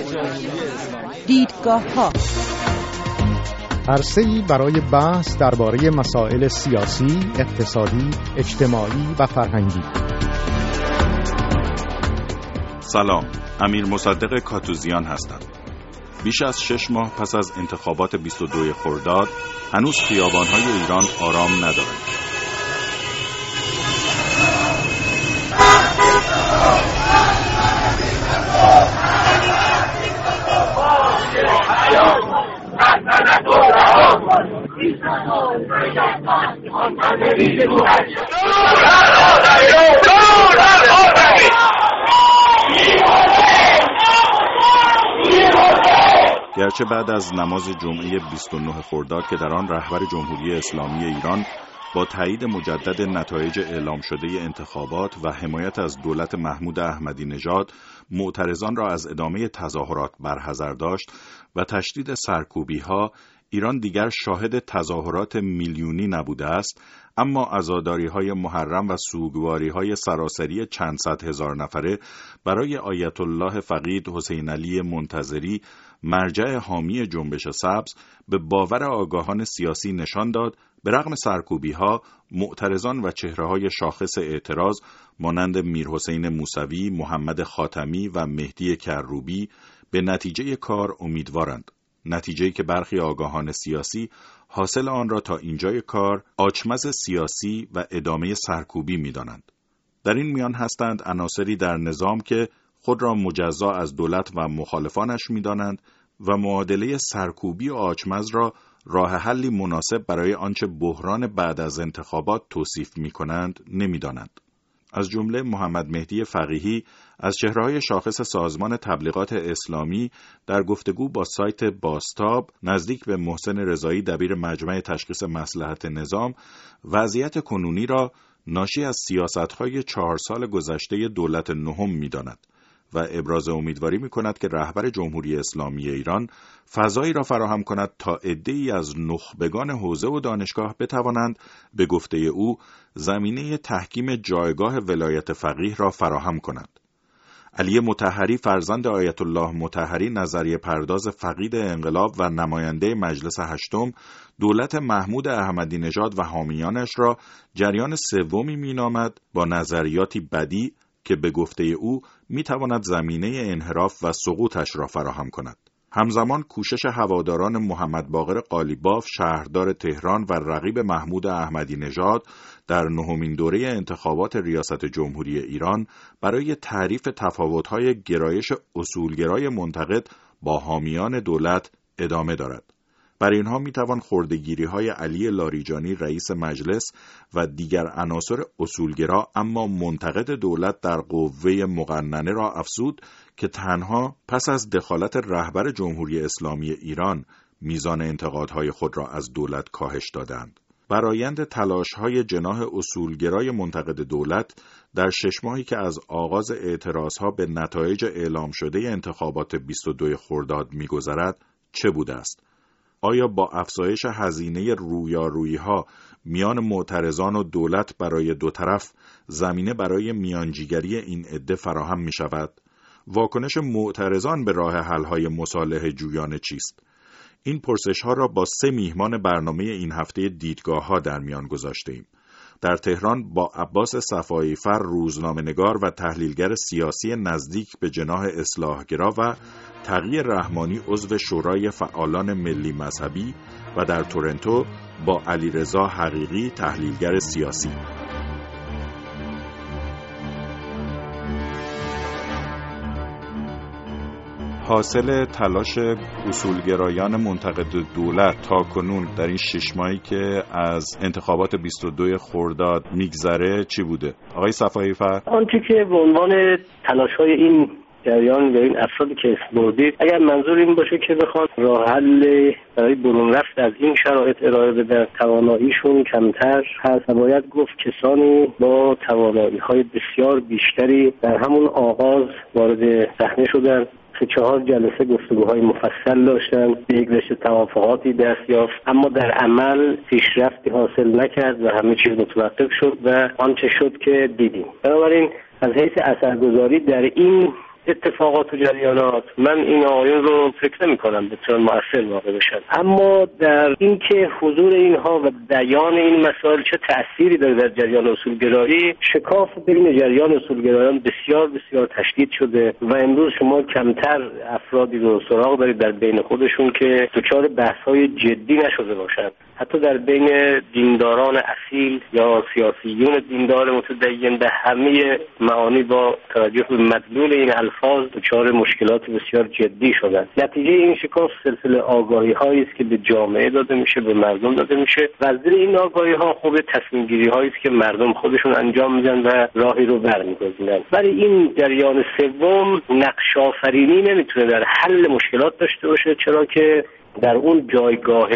دیدگاه‌ها عرصه‌ای برای بحث درباره مسائل سیاسی، اقتصادی، اجتماعی و فرهنگی. سلام، امیر مصدق کاتوزیان هستم. بیش از 6 ماه پس از انتخابات 22 خرداد هنوز خیابان‌های ایران آرام ندارند. گرچه بعد از نماز جمعه 29 خرداد که در آن رهبر جمهوری اسلامی ایران با تایید مجدد نتایج اعلام شده انتخابات و حمایت از دولت محمود احمدی نژاد معترضان را از ادامه تظاهرات برحذر داشت و تشدید سرکوبی‌ها، ایران دیگر شاهد تظاهرات میلیونی نبوده است، اما عزاداری‌های محرم و سوگواری‌های سراسری چند صد هزار نفره برای آیت الله فقید حسین علی منتظری، مرجع حامی جنبش سبز، به باور آگاهان سیاسی نشان داد به رغم سرکوبی‌ها، معترضان و چهره‌های شاخص اعتراض مانند میرحسین موسوی، محمد خاتمی و مهدی کروبی به نتیجه کار امیدوارند. نتیجه‌ای که برخی آگاهان سیاسی حاصل آن را تا اینجای کار آچمز سیاسی و ادامه سرکوبی می‌دانند. در این میان هستند عناصری در نظام که خود را مجزا از دولت و مخالفانش می‌دانند و معادله سرکوبی و آچمز را راه حلی مناسب برای آنچه بحران بعد از انتخابات توصیف می‌کنند نمی‌دانند. از جمله محمد مهدی فقیهی از چهره‌های شاخص سازمان تبلیغات اسلامی در گفتگو با سایت باستاب نزدیک به محسن رضایی دبیر مجمع تشخیص مصلحت نظام وضعیت کنونی را ناشی از سیاست‌های 4 سال گذشته دولت نهم می‌داند و ابراز امیدواری می‌کند که رهبر جمهوری اسلامی ایران فضایی را فراهم کند تا عده‌ای از نخبگان حوزه و دانشگاه بتوانند به گفته او زمینه تحکیم جایگاه ولایت فقیه را فراهم کنند. علی مطهری فرزند آیت الله مطهری نظریه پرداز فقید انقلاب و نماینده مجلس هشتم دولت محمود احمدی نژاد و حامیانش را جریان سومی مینامد با نظریاتی بدیع که به گفته او میتواند زمینه انحراف و سقوطش را فراهم کند. همزمان کوشش هواداران محمد باقر قالیباف شهردار تهران و رقیب محمود احمدی نژاد در نهمین دوره انتخابات ریاست جمهوری ایران برای تعریف تفاوت‌های گرایش اصولگرای منتقد با حامیان دولت ادامه دارد. بر اینها میتوان خردگیری‌های علی لاریجانی رئیس مجلس و دیگر عناصر اصولگرا اما منتقد دولت در قوه مقننه را افزود که تنها پس از دخالت رهبر جمهوری اسلامی ایران میزان انتقادهای خود را از دولت کاهش دادند. برآیند تلاش‌های جناح اصولگرای منتقد دولت در 6 ماهی که از آغاز اعتراضها به نتایج اعلام شده انتخابات 22 خرداد می‌گذرد چه بوده است؟ آیا با افزایش هزینه رویارویی‌ها میان معترضان و دولت برای دو طرف زمینه برای میانجیگری این عده فراهم می شود؟ واکنش معترضان به راه حل‌های مصالحه جویانه چیست؟ این پرسش‌ها را با 3 میهمان برنامه این هفته دیدگاه‌ها در میان گذاشته‌ایم. در تهران با عباس صفایی‌فر روزنامه‌نگار و تحلیلگر سیاسی نزدیک به جناح اصلاحگرا و تقی رحمانی عضو شورای فعالان ملی مذهبی و در تورنتو با علیرضا حقیقی تحلیلگر سیاسی. حاصل تلاش اصولگرایان منتقد دولت تا کنون در این 6 ماهی که از انتخابات 22 خرداد میگذره چی بوده؟ آقای صفایی‌فر، آنچه که به عنوان تلاش‌های این جریان و این افرادی که اسم بردید، اگر منظور این باشه که بخواد راه حل برای برون رفت از این شرایط ارائه بدن، تواناییشون کمتر هست و باید گفت کسانی با توانایی‌های بسیار بیشتری در همون آغاز وارد صحنه شدن، 4 جلسه گفتگوهای مفصل داشتن، به یک رشته توافقاتی دست یافت، اما در عمل پیشرفتی حاصل نکرد و همه چیز متوقف شد و آنچه شد که دیدیم. بنابراین از حیث اثرگذاری در این اتفاقات و جریانات من این آقایون رو فکر نمی‌کنم بتونن مؤثر واقع بشن، اما در اینکه حضور اینها و بیان این مسائل چه تأثیری داره در جریان اصولگرایی، شکاف بین جریان اصولگرایان بسیار بسیار تشدید شده و امروز شما کمتر افرادی رو سراغ دارید در بین خودشون که دچار بحث‌های جدی نشده باشند. حتی در بین دینداران اصیل یا سیاسیون دیندار متدین به همه معانی با توجه به مدلول این الفاظ دچار مشکلات بسیار جدی شدند. نتیجه این شکاف سلسله آگاهی‌هایی است که به جامعه داده میشه، به مردم داده میشه و از زیر این آگاهی‌ها خوب تصمیم‌گیری‌هایی است که مردم خودشون انجام میدن و راهی رو برمی‌گزینن. ولی این جریان سوم نقش آفرینی نمیتونه در حل مشکلات داشته باشه، چرا که در اون جایگاه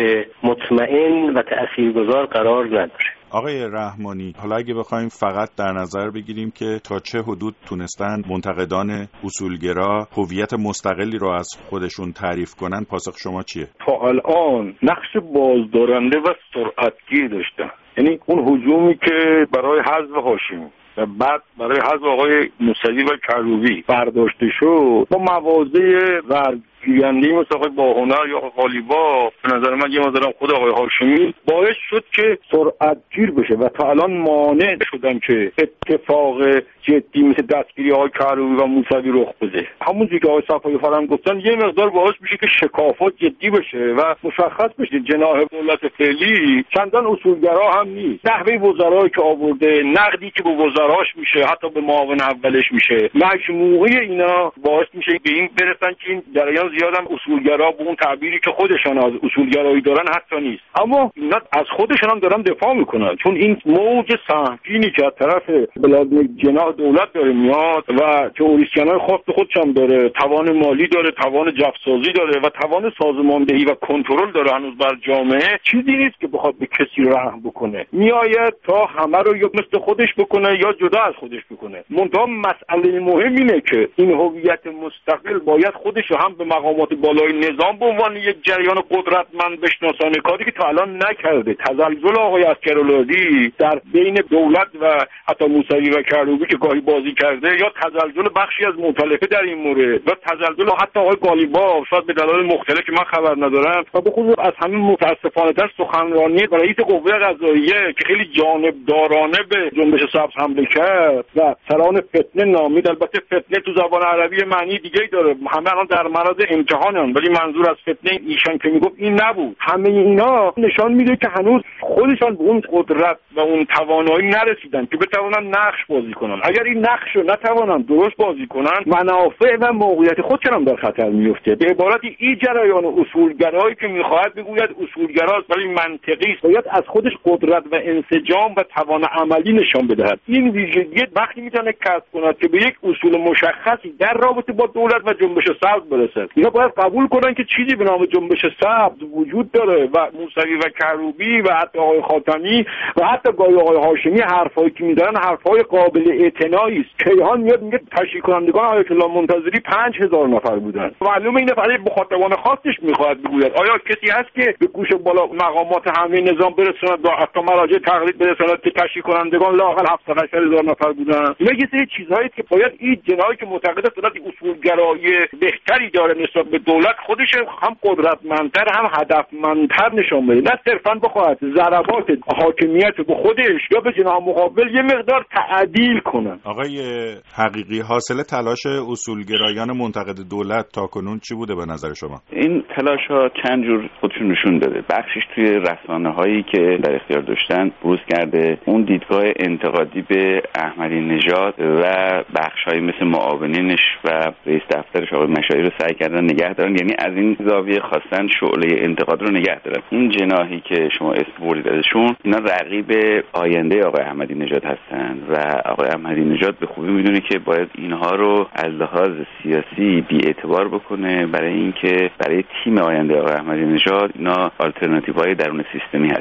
مطمئن و تأثیرگذار قرار نداره. آقای رحمانی، حالا اگه بخوایم فقط در نظر بگیریم که تا چه حدود تونستن منتقدان اصولگرا هویت مستقلی رو از خودشون تعریف کنن، پاسخ شما چیه؟ تا الان نقش بازدارنده و سرعتگیر داشتن، یعنی اون هجومی که برای حذف هاشمی و بعد برای حذف آقای موسوی و کروبی برداشته شد با مواضع گیرنده‌ای مثل آقای باهنر یا آقای قالیباف، به نظر من یه مقدارم خود آقای هاشمی باعث شد که سرعتگیر بشه و تا الان مانع شدن که اتفاق جدی مثل دستگیری آقای کروبی و موسوی رخ بده. همونجوری که آقای صفایی فرم گفتن یه مقدار باعث میشه که شکافات جدی بشه و مشخص بشه جناح دولت فعلی چندان اصولگرا هم نیست. نحوه وزرایی که آورده، نقدی که به وزراش میشه، حتی به معاون اولش میشه، مجموعه اینا باعث میشه به این برسن که این جریان زیادم اصولگرا به اون تعبیری که خودشان از اصولگرایی دارن حتی نیست. اما اینا از خودشان هم دارن دفاع میکنن، چون این موج سهمگینی که از طرف بلاد جناح دولت داره میاد و تئوریسین‌های خودش هم داره، توان مالی داره، توان جفسازی داره و توان سازماندهی و کنترل داره هنوز بر جامعه، چیزی نیست که بخواد به کسی رحم بکنه. میآید تا همه رو یا مثل خودش بکنه یا جدا از خودش بکنه. منتها مسئله مهم اینه که این هویت مستقل باید خودش رو هم به مقامات بالای نظام به عنوان یک جریان قدرتمند بشناسانه، کاری که تا الان نکرده. تزلزل آقای عسکرالعادی در بین دولت و حتی موسوی و کروبی که گاهی بازی کرده، یا تزلزل بخشی از مؤتلفه در این مورد، و تزلزل حتی آقای قالیباف شاید به دلایل مختلف که من خبر ندارم، و به خصوص از همین متاسفانه تر سخنرانی رئیس قوه قضاییه که خیلی جانبدارانه به جنبش سبز حمله کرد و سران فتنه نامید. البته فتنه تو زبان عربی معنی دیگه‌ای داره، همه الان در معرض امتحانن، ولی منظور از فتنه ایشان که میگفت این نبود. همه اینا نشان میده که هنوز خودشان به اون قدرت و اون توانایی نرسیدن که بتوانن نقش بازی کنن. اگر این نقش رو نتوانن درست بازی کنن، منافع و موقعیت خودشون هم در خطر میفته. به عبارتی این جریان اصولگرایی که میخواهد بگوید اصولگراست ولی منطقی است، باید از خودش قدرت و انسجام و توان عملی نشان بدهد. این ویژگی وقتی میتونه کسب کند که به یک اصول مشخصی در رابطه با دولت و جنبش سبز برسد. اینا باید قبول کنن که چیزی به نام جنبش سبز وجود داره و موسوی و کروبی و حتی آقای خاتمی و حتی گاهی آقای هاشمی حرفایی که می‌زنن حرفای قابل اعتنایی است. کیهان میاد میگه تشکیل کنندگان آیت الله منتظری 5000 نفر بودن. معلومه این برای مخاطبان خاصش می‌خواد بگوید. آیا کسی هست که به گوش بالا مقامات همه نظام برساند و حتی مراجع تقلید برساند که تشکیل کنندگان لااقل 78000 نفر بودن؟ اینا یه سری چیزهایی که باید این جناحی که معتقد دولت اصولگرایی بهتری داره نسبت به دولت، خودش هم قدرتمندتر هم هدفمندتر نشان بده، نه صرفاً بخواد ضربات حاکمیت به خودش یا به جناح مقابل یه مقدار تعدیل کنن. آقای حقیقی، حاصل تلاش اصولگرایان منتقد دولت تاکنون چی بوده به نظر شما؟ این تلاش‌ها چند جور خودشون نشون داده. بخشش توی رسانه‌هایی که در اختیار داشتن بروز کرده، اون دیدگاه انتقادی به احمدی نژاد و بخش‌هایی مثل معاونینش و رئیس دفترش آقای مشایری رو سعی کردن نگه دارن، یعنی از این زاویه خواستن شعله انتقاد رو نگه دارن. این جناحی که شما اسم بردید ازشون، اینا رقیب آینده آقای احمدی نژاد هستن و آقای احمدی نژاد به خوبی میدونه که باید اینها رو از لحاظ سیاسی بی‌اعتبار بکنه برای اینکه برای تیم آینده آقای احمدی نژاد اینا آلترناتیوهای درون سیستمی هستن.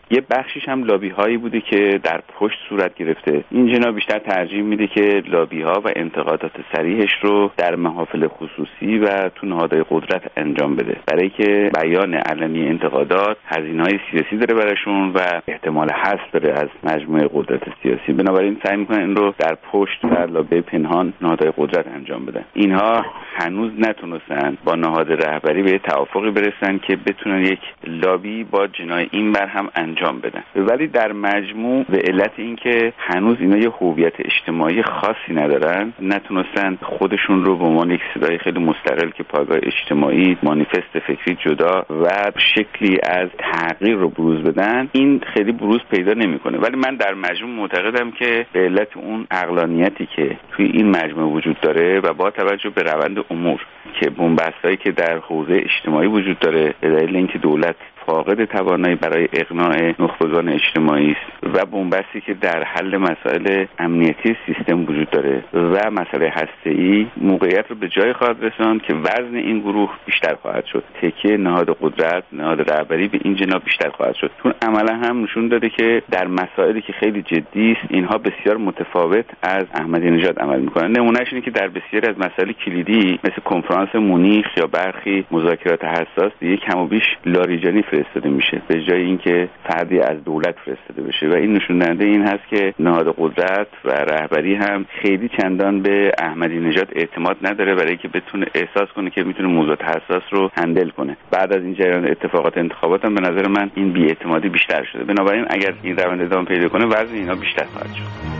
یه بخشیش هم لابی هایی بوده که در پشت صورت گرفته. این جناح بیشتر ترجیح میده که لابی ها و انتقادات صریحش رو در محافل خصوصی و تو نهادهای قدرت انجام بده، برای که بیان علنی انتقادات هزینه‌های سیاسی داره براشون و احتمال حذف داره از مجموعه قدرت سیاسی. بنابراین سعی میکنن این رو در پشت و لابی پنهان نهادهای قدرت انجام بدن. اینها هنوز نتونستن با نهاد رهبری به توافقی برسن که بتونن یک لابی با جناح این بر هم انجام بدن، ولی در مجموع به علت اینکه هنوز اینا یه هویت اجتماعی خاصی ندارن، نتونستن خودشون رو به عنوان یک صدای خیلی مستقل که پایگاه اجتماعی، مانیفست فکری جدا و شکلی از تغییر رو بروز بدن. این خیلی بروز پیدا نمیکنه. ولی من در مجموع معتقدم که به علت اون عقلانیتی که توی این مجموعه وجود داره و با توجه به روند امور که بنبستایی که در حوزه اجتماعی وجود داره به دلیل اینکه دولت فاقد توانایی برای اقناع نخبگان اجتماعی است و بنبستی که در حل مسائل امنیتی سیستم وجود داره و مسئله هسته‌ای، موقعیت رو به جای خواهد رساند که وزن این گروه بیشتر خواهد شد. تکیه نهاد قدرت، نهاد رهبری به این جناح بیشتر خواهد شد. چون عملا هم نشون داده که در مسائلی که خیلی جدی است اینها بسیار متفاوت از احمدی نژاد عمل میکنن. نمونهش اینه که در بسیاری از مسائل کلیدی مثل کنفرانس مونیخ یا برخی مذاکرات حساس دیگه کم و بیش لاریجانی فرستاده میشه به جای اینکه فردی از دولت فرستاده بشه و این نشون دهنده این هست که نهاد قدرت و رهبری هم خیلی چندان به احمدی نژاد اعتماد نداره برای اینکه بتونه احساس کنه که میتونه موضوعات حساس رو هندل کنه. بعد از این جریان اتفاقات انتخابات هم به نظر من این بی‌اعتمادی بیشتر شده. بنابراین اگر این روند ادامه پیدا کنه وزن اینا بیشتر خواهد شد.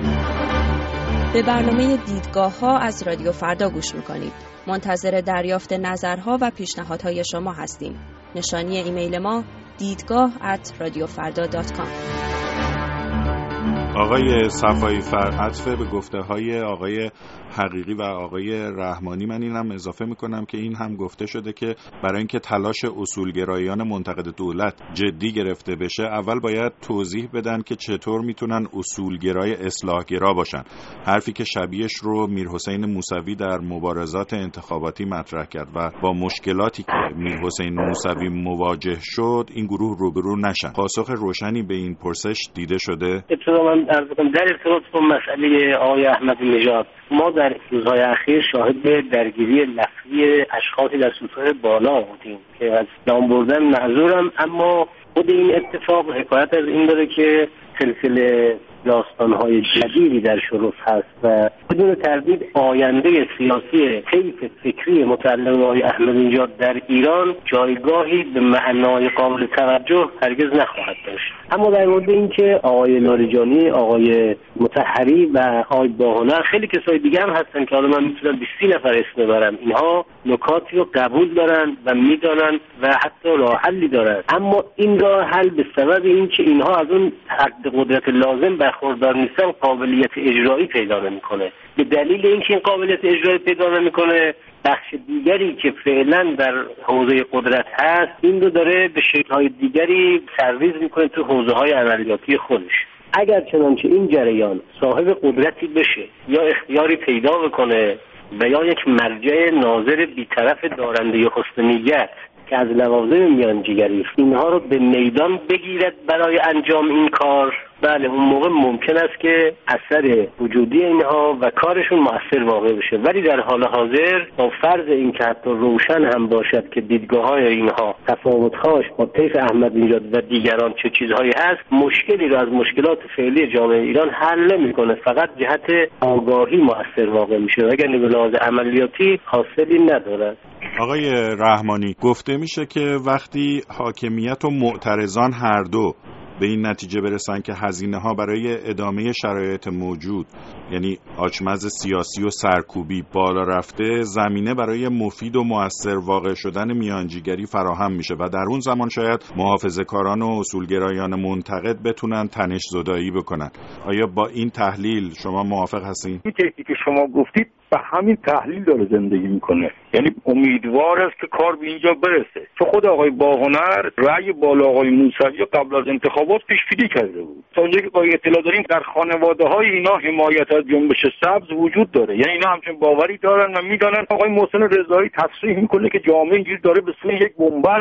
به برنامه دیدگاه‌ها از رادیو فردا گوش می‌کنید. منتظر دریافت نظرها و پیشنهادهای شما هستیم. نشانی ایمیل ما دیدگاه@radiofarda.com. آقای صفایی عطف به گفته‌های آقای حقیقی و آقای رحمانی من اینم اضافه میکنم که این هم گفته شده که برای اینکه تلاش اصولگرایان منتقد دولت جدی گرفته بشه اول باید توضیح بدن که چطور میتونن اصولگرای اصلاحگرا باشن. حرفی که شبیهش رو میرحسین موسوی در مبارزات انتخاباتی مطرح کرد و با مشکلاتی که میرحسین موسوی مواجه شد این گروه روبرو نشن. پاسخ روشنی به این پرسش دیده شده؟ در ارتباط با مسئله آقای احمدی نژاد ما در روزهای اخیر شاهد درگیری لفظی اشخاصی در سطوح بالا بودیم که از نام بردن معذورم، اما خود این اتفاق حکایت از این داره که سلسله داستان‌های جدیدی در شرف هست و بدون تردید آینده سیاسی طیف فکری متعلق به آقای احمدی نژاد در ایران جایگاهی به معنای قابل توجه هرگز نخواهد داشت. اما در مورد اینکه آقای لاریجانی، آقای مطهری و آقای باهنر، خیلی کسای دیگه هم هستن که حالا من میتونم 20 نفر اسم ببرم، اینها نکاتی رو قبول دارن و میدانن و حتی راه حلی دارن، اما این راه حل به سبب اینکه اینها از اون حد قدرت لازم برخوردار نیستن قابلیت اجرایی پیدا نمیکنه. به دلیل اینکه این قابلیت اجرایی پیدا نمیکنه بخش دیگری که فعلا در حوزه قدرت هست این رو داره به شکل‌های دیگری سرویز میکنه تو حوزه‌های عملیاتی خودش. اگر چنانچه این جریان صاحب قدرتی بشه یا اختیاری پیدا بکنه و یا یک مرجع ناظر بی‌طرف دارنده حسن نیت که از لوازم میانجیگری اینها رو به میدان بگیرد برای انجام این کار، بله اون موقع ممکن است که اثر وجودی اینها و کارشون مؤثر واقع بشه. ولی در حال حاضر با فرض این که حتی روشن هم باشد که دیدگاه‌های اینها تفاوت‌هاش با طیف احمدی نژاد و دیگران چه چیزهایی هست، مشکلی رو از مشکلات فعلی جامعه ایران حل نمی‌کنه، فقط جهت آگاهی مؤثر واقع میشه و اگر به لحاظ عملیاتی حاصلی نداره. آقای رحمانی، گفته میشه که وقتی حاکمیت و معترضان هر دو به این نتیجه برسن که هزینه‌ها برای ادامه شرایط موجود یعنی آچمز سیاسی و سرکوبی بالا رفته، زمینه برای مفید و مؤثر واقع شدن میانجیگری فراهم میشه و در اون زمان شاید محافظه‌کاران و اصولگرایان منتقد بتونن تنش زدایی بکنن. آیا با این تحلیل شما موافق هستین؟ این که شما گفتید به همین تحلیل داره زندگی میکنه، یعنی امیدوار است که کار به اینجا برسه. چون خود آقای باهنر رأی بالا آقای موسوی قبل از انتخابات پیش‌بینی کرده بود. تا اونجایی که اطلاع داریم در خانواده‌های اینا حمایت از جنبش سبز وجود داره، یعنی اینا همچنین باوری دارن و میدونن آقای محسن رضایی تصریح میکنه که جامعه اینجوری داره به سوی یک بنبست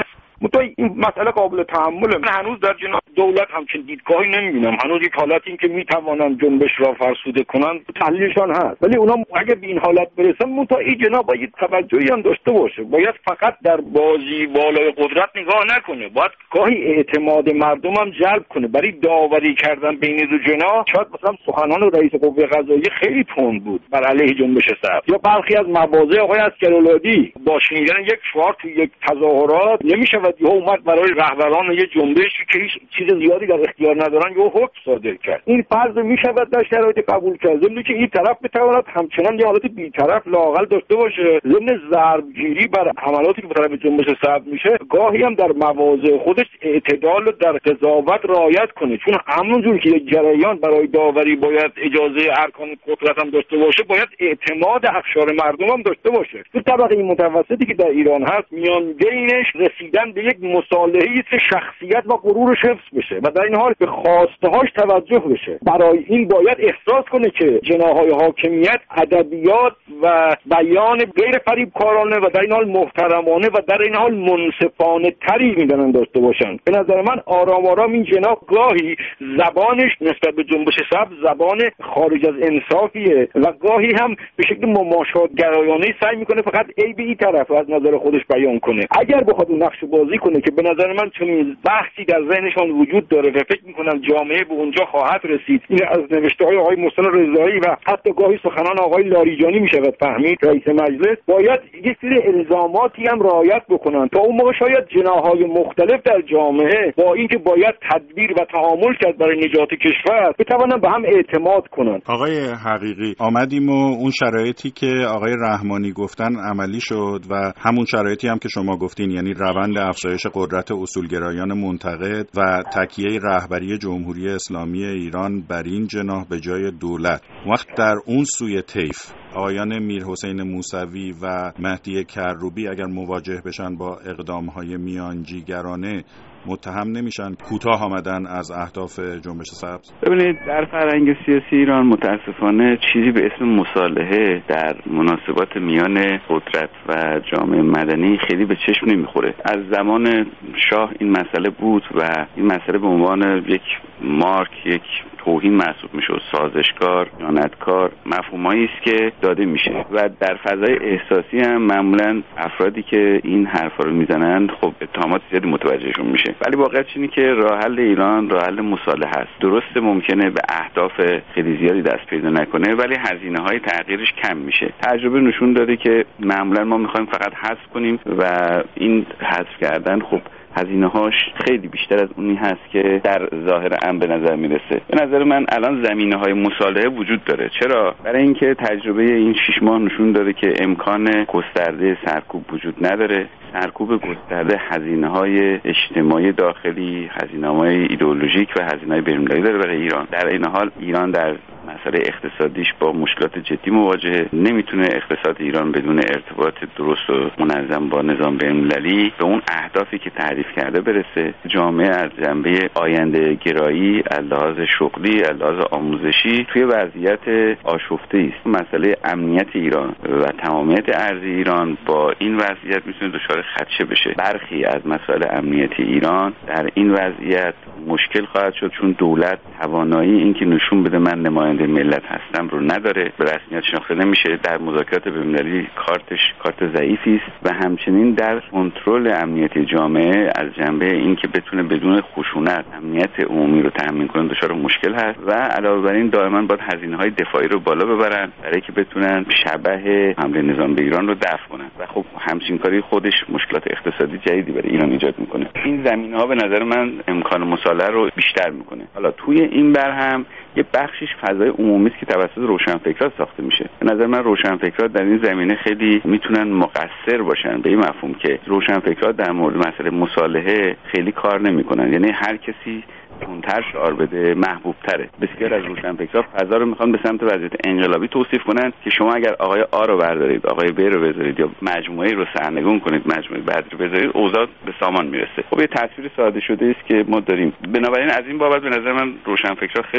این مسئله قابل تحمله. من هنوز در جناح دولت همچین دیدگاهی نمیبینم. هنوز یک حالتی این که میتوانن جنبش را فرسوده کنن تحلیلشان هست، ولی اونا اگه به این حالت برسن منتها این جناح باید توجهی هم داشته باشه. باید فقط در بازی بالای قدرت نگاه نکنه، باید گاهی اعتماد مردم هم جلب کنه. برای داوری کردن بین دو جناح شاید مثلا سخنان رئیس قوه قضاییه خیلی تند بود بر علیه جنبش سبز، یا برخی از مواضع آقای عسگرالعادی با شنیدن یک شعار تو یک تظاهرات نمیشود یهو اومد برای رهبران یه جنبشی که هیچ چیز زیادی در اختیار ندارن یهو حکم صادر کرد. این فرض میشود در شرایط قبول کرد، ضمن که این طرف بتواند همچنان یه حالت بی‌طرف لااقل داشته باشه، ضمن ضربگیری بر حملاتی که به طرف جنبش سبز میشه گاهی هم در مواضع خودش اعتدال در قضاوت رعایت کنه، چون همونجور که یک جریان برای داوری باید اجازه ارکان قدرت هم داشته باشه، باید اعتماد اقشار مردم هم داشته باشه. تو طبقه متوسطی که در ایران هست میانگینش رسیدن به یک مصالحه‌ای که شخصیت و غرورش حفظ بشه و در این حال به خواسته‌هاش توجه بشه. برای این باید احساس کنه که جناح‌های حاکمیت ادبیات و بیان غیر فریبکارانه و در این حال محترمانه و در این حال منصفانه تری میدونن داشته باشن. به نظر من آرام آرام این جناح گاهی زبانش نسبت به جنبش سبز زبان خارج از انصافیه و گاهی هم به شکل مماشات گرایانه سعی میکنه فقط عیب این طرف از نظر خودش بیان کنه. اگر بخواد اون نقش بازی کنه که به نظر من چنین بحثی در ذهنشان وجود داره و فکر میکنم جامعه به اونجا خواهد رسید، این از نوشته‌های آقای محسن رضایی و حتی گاهی سخنان آقای لاریجانی میشود فهمید رئیس مجلس، باید یک سری الزاماتی هم رعایت بکنن تا اون موقع شاید جناح‌های مختلف در جامعه با اینکه باید تدبیر و تعامل کرد برای نجات کشور بتوانن به هم اعتماد کنن. آقای حقیقی، آمدیم و اون شرایطی که آقای رحمانی گفتن عملی شد و همون شرایطی هم که شما گفتین، یعنی روند افزایش قدرت اصولگرایان منتقد و تکیه رهبری جمهوری اسلامی ایران بر این جناح به جای دولت. وقت در اون سوی طیف آقایان میرحسین موسوی و مهدی کروبی اگر مواجه بشن با اقدام‌های میانجیگرانه متهم نمیشن کوتاه آمدن از اهداف جنبش سبز؟ ببینید، در فرهنگ سیاسی ایران متاسفانه چیزی به اسم مصالحه در مناسبات میان قدرت و جامعه مدنی خیلی به چشم نمیخوره. از زمان شاه این مسئله بود و این مسئله به عنوان یک مارک، یک توهین محسوب میشه، سازشکار، خیانتکار، مفهومایی است که داده میشه و در فضای احساسی هم معمولا افرادی که این حرفا رو میزنن خب اتهامات زیادی متوجهشون میشه. ولی واقعیت اینه که راه حل ایران راه حل مصالحه است. درسته ممکنه به اهداف خیلی زیادی دست پیدا نکنه ولی هزینه‌های تغییرش کم میشه. تجربه نشون داده که معمولا ما میخوایم فقط حذف کنیم و این حذف کردن خب هزینه‌هاش خیلی بیشتر از اونی هست که در ظاهر عام به نظر میرسه. به نظر من الان زمینه‌های مصالحه وجود داره. چرا؟ برای اینکه تجربه این 6 ماه نشون داده که امکان گسترده سرکوب وجود نداره. سرکوب گسترده هزینه‌های اجتماعی داخلی، هزینه‌های ایدئولوژیک و هزینه‌های بین‌المللی داره برای ایران. در این حال ایران در مسئله اقتصادیش با مشکلات جدی مواجهه. نمیتونه اقتصاد ایران بدون ارتباط درست و منظم با نظام بین‌المللی به اون اهدافی که تعریف کرده برسه. جامعه از جنبه آینده گرایی، از لحاظ شغلی، از لحاظ آموزشی توی وضعیت آشفته است. مسئله امنیت ایران و تمامیت ارضی ایران با این وضعیت میتونه دچار خدشه بشه. برخی از مسائل امنیتی ایران در این وضعیت مشکل خواهد شد چون دولت توانایی اینکه نشون بده من نماینده ملت هستم رو نداره، به رسمیت شناخته نمیشه، در مذاکرات بین‌المللی کارت ضعیفی است و همچنین در کنترل امنیتی جامعه از جنبه اینکه بتونه بدون خشونت امنیت عمومی رو تامین کنه دچار مشکل هست و علاوه بر این دائما باید هزینه‌های دفاعی رو بالا ببرن برای که بتونن شبح حمله نظام به ایران رو دفع کنن و خب همچین کاری خودش مشکلات اقتصادی جدیدی برای ایران ایجاد میکنه. این زمینه‌ها به نظر من امکان مصالحه رو بیشتر میکنه. حالا توی این برهم یه بخشش فضای عمومی است که توسط روشنفکران ساخته میشه. به نظر من روشنفکران در این زمینه خیلی میتونن مقصر باشن به این مفهوم که روشنفکران در مورد مسئله مصالحه خیلی کار نمیکنن. یعنی هر کسی تندتر شعار بده محبوب تره. بسیار از روشنفکران فضا رو میخوان به سمت وضعیت انقلابی توصیف کنن که شما اگر آقای آ رو بردارید، آقای ب رو بذارید یا مجموعه رو سرنگون کنید، مجموعه بعد رو بذارید، اوضاع به سامان میرسه. خب یه تصویر ساده شده است که ما داریم. بنابراین از این بابت به نظر من روشنفکران خیلی نقش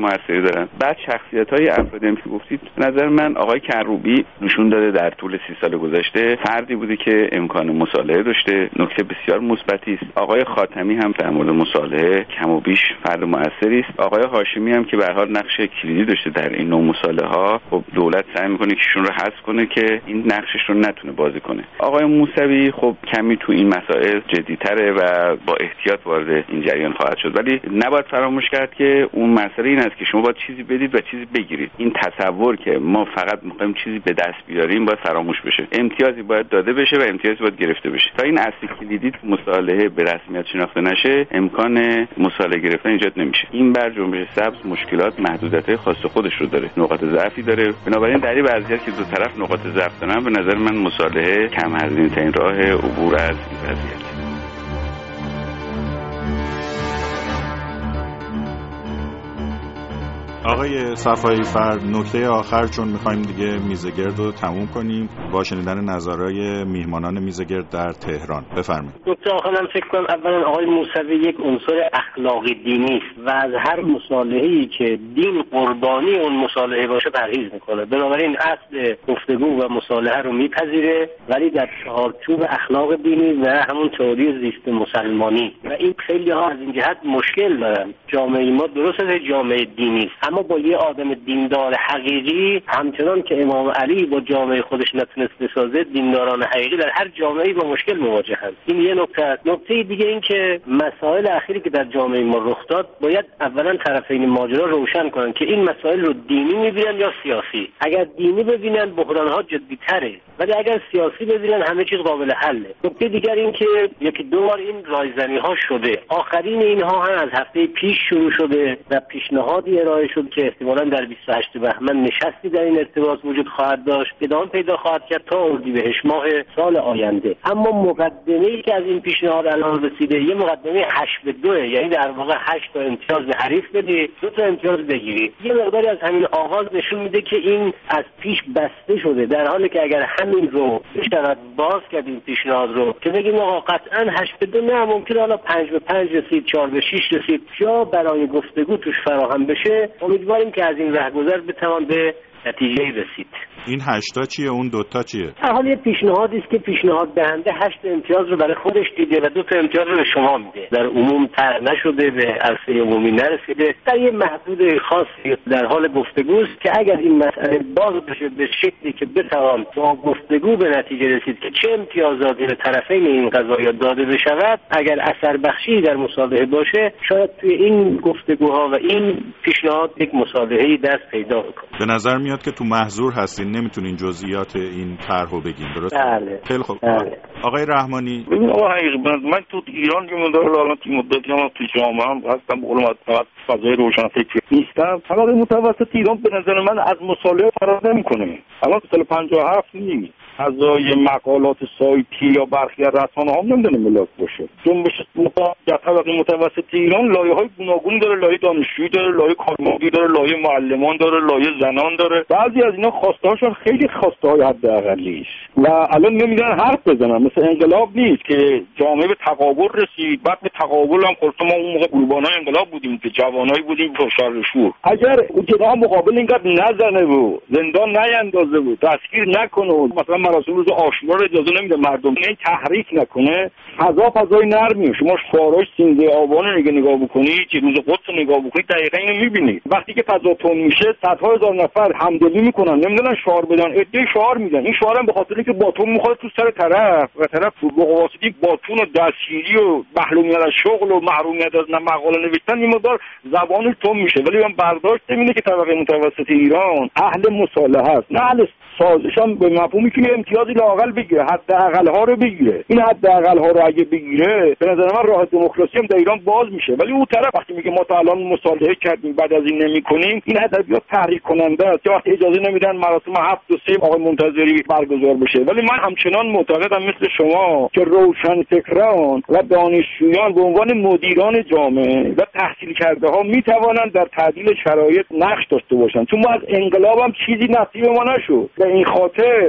موثری دارن. بعد شخصیت‌های افرادی هم که گفتید، به نظر من آقای کروبی نشون داده در طول 30 سال گذشته فردی بوده که امکان مصالحه داشته، نکته بسیار مثبتی است. آقای خاتمی هم در مورد مصالحه کم و بیش فرد موثری است. آقای هاشمی هم که به هر حال نقش کلیدی داشته در این نوع مصالحه‌ها، خب دولت سعی می‌کنه که ایشون رو حذف کنه که این نقشش رو نتونه بازی کنه. آقای موسوی خب کمی تو این مسائل جدی‌تره و با احتیاط وارد این جریان خواهد شد، ولی نباید فراموش کرد که اون مسئله این است که شما باید چیزی بدید و چیزی بگیرید. این تصور که ما فقط می‌خوایم چیزی به دست بیاریم باید فراموش بشه. امتیازی باید داده بشه و امتیازی باید گرفته بشه. تا این اصل کلیدی مصالحه به رسمیت شناخته نشه، امکان مصالحه گرفتن ایجاد نمیشه. این بر جنبش سبز مشکلات، محدودیت‌های خاص خودش رو داره، نقاط ضعفی داره. بنابراین در این وضعیت که دو طرف نقاط ضعف دارن، به نظر من مصالحه کم هزینه ترین راه عبور از این وضعیت. آقای صفایی فرد، نکته آخر چون میخوایم دیگه میزگرد رو تموم کنیم با شنیدن نظرهای میهمانان میزگرد در تهران، بفرمایید. نکته آخر من فکر کنم اولا آقای موسوی یک عنصر اخلاقی دینی است و از هر مصالحه‌ای که دین قربانی اون مصالحه باشه پرهیز میکنه. بنابراین اصل گفتگو و مصالحه رو میپذیره، ولی در چارچوب اخلاق دینی و همون تئوری زیست مسلمانی. و این خیلی ها از این جهت مشکل دارن. جامعه ما درسته جامعه دینی است، اما با یه آدم دیندار حقیقی همچنان که امام علی با جامعه خودش نتونست بسازه، دینداران حقیقی در هر جامعه‌ای با مشکل مواجهند. این یه نکته. نکته دیگه این که مسائل اخیری که در جامعه ما رخ داد باید اولا طرفین ماجرا روشن کنن که این مسائل رو دینی می‌بینن یا سیاسی. اگر دینی ببینن بحران‌ها جدی‌تره، ولی اگر سیاسی ببینن همه چیز قابل حله. نکته دیگر این که یکی دو بار این رایزنی‌ها شده. آخرین اینها هم از هفته پیش شروع شده و پیشنهادی ارائه شد که احتمالاً در 28 بهمن نشستی در این ارتباط وجود خواهد داشت، ادامه پیدا خواهد کرد تا اردیبهشت ماه سال آینده. اما مقدمه‌ای که از این پیشنهاد الان رسیده یه مقدمه 8-2، یعنی در واقع 8 تا امتیاز به حریف بدی، 2 تا امتیاز بگیری. یه مقداری از همین آغاز نشون میده که این از پیش بسته شده، در حالی که اگر همین رو بشود باز کرد این پیشنهاد رو که بگیم آقا قطعاً 8-2 نه، ممکنه حالا 5-5 رسید، 4-6 رسید، جا برای گفتگو توش فراهم بشه. امیدواریم که از این رهگذر بتوان به نتیجه رسید. این 8 چیه، اون 2 چیه؟ در حال یه پیشنهادی است که پیشنهاد دهنده 8 امتیاز رو برای خودش دیده و 2 امتیاز رو به شما میده. در عموم طرح نشده، به عرصه عمومی نرسیده، در یه محدود خاصی در حال گفتگوست که اگر این مسئله باز بشه به شکلی که بتوان با گفتگو به نتیجه رسید که چه امتیازاتی به طرفین این قضایا داده بشود، اگر اثر بخشی در مصالحه باشه، شاید توی این گفتگوها و این پیشنهاد یک مصالحه‌ای دست پیدا کنه. به نظر میاد که تو محظور هستین، نمیتونین جزئیات این طرحو بگین، درست؟ بله. خیلی خوب. بله. آقای رحمانی، من تو ایران که الان تو مدتی هم تو جامعه هم هستم، بقول فقط فضای روشنفکر نیستم. فقط متوسط ایران به نظر من از مصالحه فرار نمیکنه. الان سال 57 نیست. فضای مقالات سایتی یا برخی از رسانه‌ها نمیدونه ملاک باشه. جنبش طبقه متوسط ایران لایه‌های گوناگون داره، لایه دانشجویی داره، لایه کارمندی داره، لایه معلمان داره، لایه زنان داره. بعضی از اینا خواسته‌هاشون خیلی خواسته‌های حداقلی است و الان نمیدونن حرف بزنن. مثل انقلاب نیست که جامعه به تقابل رسید، بعد به تقابل هم خلاص ما اون موقع قربانای انقلاب بودیم که جوانایی بودیم با شر شور. اگر اون جناح مقابل اینقدر نزنه و زندان نیندازه و دستگیر نکنه، مثلا مراسم روز عاشورا رو اجازه نمیده مردم این تحریک نکنه، فضای نرمی. شما شعارهای 13 آبان رو نگاه بکنید، روز قدس رو نگاه بکنید، دقیقاً اینو میبینید. وقتی که فضا تون میشه صدها هزار نفر همدلی میکنن، نمیدونن شعار بدن، عده شعار میدن. این شعارم به خاطر اینکه باتون میخواد تو سر طرف و طرف به واسطه باتون و دستگیری و محرومیت از شغل و محرومیت از مقاله نوشتن این مقدار زبانش تون میشه. ولی من برداشت اینه که طبقه متوسط ایران اهل مصالحه است، نه اهل سازش. هم به مفهومی که امتیازی لااقل بگیره، حداقل ها رو بگیره. این حداقل ها رو اگه بگیره به نظر من راه دموکراسی هم در ایران باز میشه. ولی اون طرف وقتی میگه ما تا الان مصالحه کردیم بعد از این نمیکنیم، این ادبیات تحریک کننده است. یا وقتی اجازه نمیدن مراسم 7 و 3 آقای منتظری برگزار بشه. ولی من همچنان معتقدم مثل شما که روشنفکران و دانشجویان به عنوان مدیران جامعه و تحصیل کرده ها میتوانند در تعدیل شرایط نقش داشته باشند. چون ما از انقلاب هم چیزی نصیب ما نشد. به این خاطر باید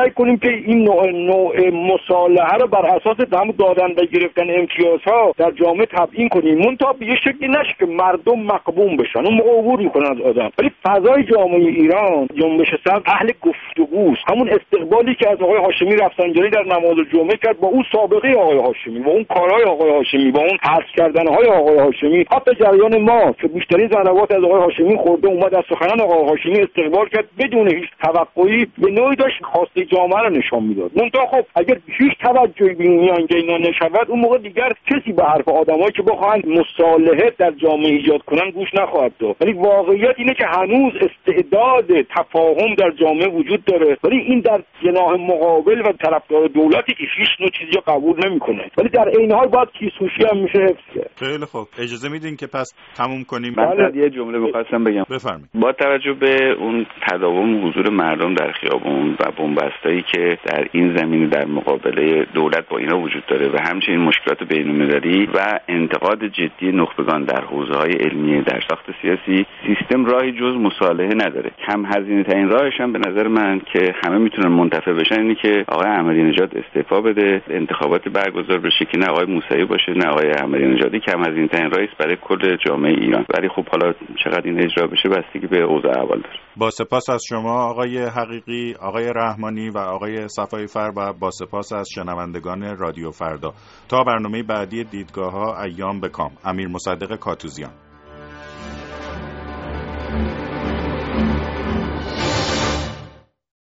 سعی کنیم که این نوع مصالحه رو بر اساس دادن و گرفتن امتیازها در جامعه تبیین کنیم، منتها به یه شکلی نشه که مردم مقبون بشن، اون موقع عبور میکنن از آدم. ولی فضای جامعه ایران جنبش سبز اهل گفتگوست. همون استقبالی که از آقای هاشمی رفسنجانی در نماز جمعه کرد با اون سابقه آقای هاشمی، با اون کارهای آقای هاشمی، با اون حذف کردنهای آقای هاشمی، حتی جریان ما که بیشترین ضربات از آقای هاشمی خورده اومد از سخنان آقای هاشمی استقبال کرد بدون هیچ توقعی، به نوعی داشت خواسته جامعه رو نشان میداد. منتها خب اگر هیچ توجهی به اینا نشود، اون موقع دیگر کسی به حرف آدمایی که بخواهند مصالحه در جامعه ایجاد کنن گوش نخواهد داد. ولی واقعیت اینه که هنوز استعداد تفاهم در جامعه وجود داره، ولی این در جناح مقابل و طرفدار دولتی که هیچ نوع چیزی قبول نمیکنه. ولی در این حال باید کیسوشی هم میشه حفظ کرد. خیلی خوب، اجازه میدین که پس تموم کنیم؟ من یه جمله می‌خواستم بگم. بفرمایید. با توجه به اون تداوم حضور مردم در خیابون و بن‌بستایی که در این زمینه در مقابله دولت با اینا وجود داره و همچنین مشکلات بین‌المللی و انتقاد جدی نخبگان در حوزه‌های علمی در ساخت سیاسی، سیستم راهی جز مصالحه نداره. کم هزینه ترین راهش هم به نظر من که همه میتونن منتفع بشن اینه که آقای احمدی نژاد استعفا بده، انتخابات برگزار بشه که نه آقای موسوی باشه نه آقای احمدی نژادی. کم هزینه ترین راهی است برای کل جامعه ایران. ولی خب حالا چقدر این اجرا بشه بستگی به اوضاع احوال داره. با سپاس از شما آقای حقیقی، آقای رحمانی و آقای صفایی‌فر و با سپاس از شنوندگان رادیو فردا. تا برنامه بعدی دیدگاه‌ها، ایام بکام. امیر مصدق کاتوزیان.